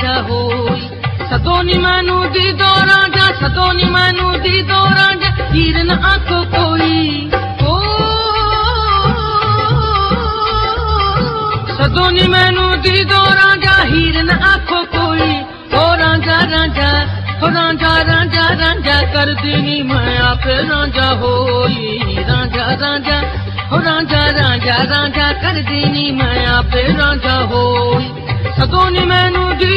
रांझा होई सदोनी मैनू दी दो रांझा सदोनी मैनू दी दो रांझा हीर न आखो कोई सदोनी मैनू दी दो रांझा हीर न आखो कोई ओ रांझा रांझा रांझा रांझा रांझा कर देनी मैं आपे रांझा होई रांझा रांझा रांझा रांझा रांझा कर देनी मैं आपे रांझा होई सदोनी मैनू दी